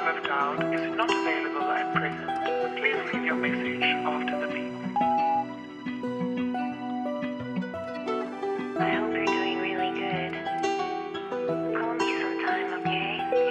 have dialed is not available at present. Please leave your message after the beep. I hope you're doing really good. Call me sometime, okay?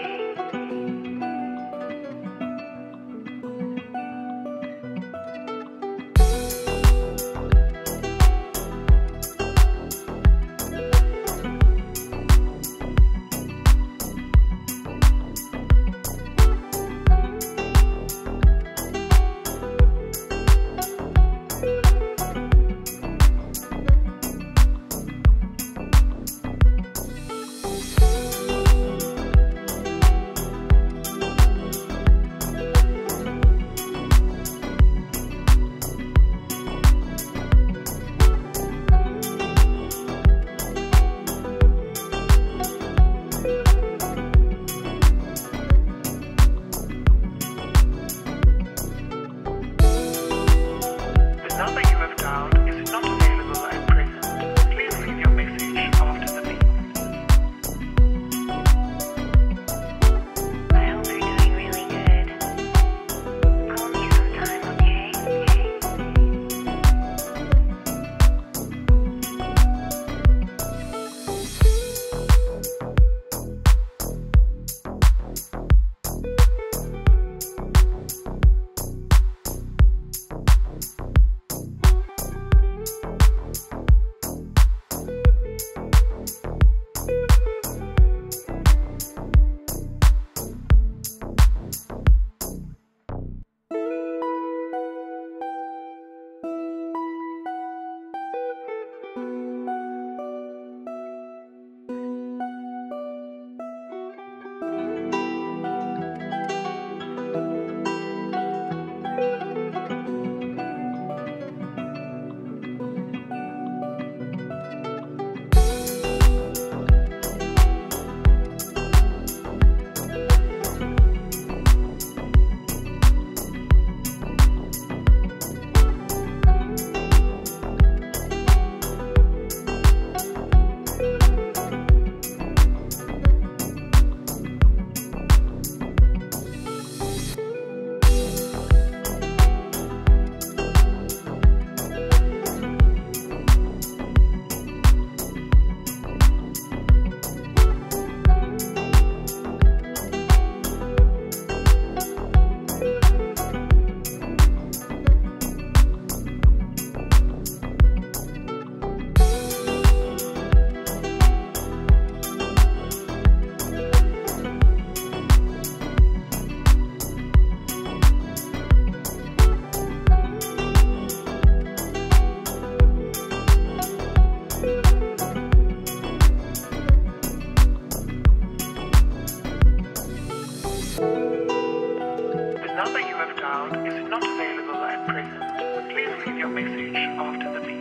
The number you have dialed is not available at present. Please leave your message after the beep. I hope you're doing really good. Call me sometime, okay? The number you have dialed is not available at present. Please leave your message after the beep.